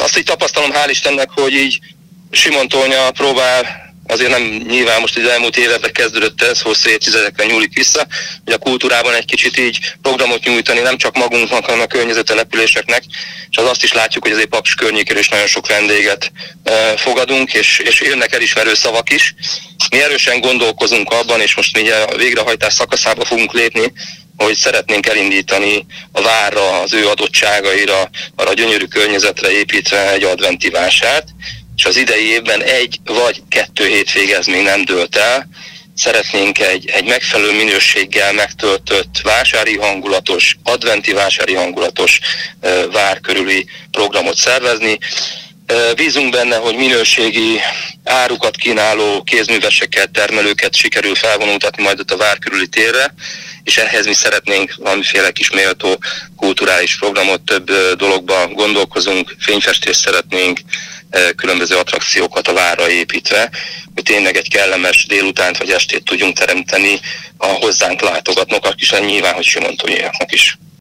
Azt így tapasztalom, hál' Istennek, hogy így Simontónya próbál, azért nem nyilván most az elmúlt években kezdődött ez, hosszú évtizedekre nyúlik vissza, hogy a kultúrában egy kicsit így programot nyújtani nem csak magunknak, hanem a környezettelepüléseknek, és azt is látjuk, hogy azért Paks környékén is nagyon sok vendéget fogadunk, és jönnek elismerő szavak is. Mi erősen gondolkozunk abban, és most mi a végrehajtás szakaszába fogunk lépni, hogy szeretnénk elindítani a várra, az ő adottságaira, arra a gyönyörű környezetre építve egy adventi vásárt, és az idei évben 1 vagy 2 hétvége, ez még nem dőlt el. Szeretnénk egy megfelelő minőséggel megtöltött vásári hangulatos, adventi vásári hangulatos vár körüli programot szervezni. Bízunk benne, hogy minőségi árukat kínáló kézműveseket, termelőket sikerül felvonultatni majd ott a vár körüli térre, és ehhez mi szeretnénk valamiféle kis méltó kulturális programot, több dologba gondolkozunk, fényfestést szeretnénk, különböző attrakciókat a várra építve, hogy tényleg egy kellemes délutánt vagy estét tudjunk teremteni a hozzánk látogatóknak is, nyilván, hogy Simontónyiaknak is.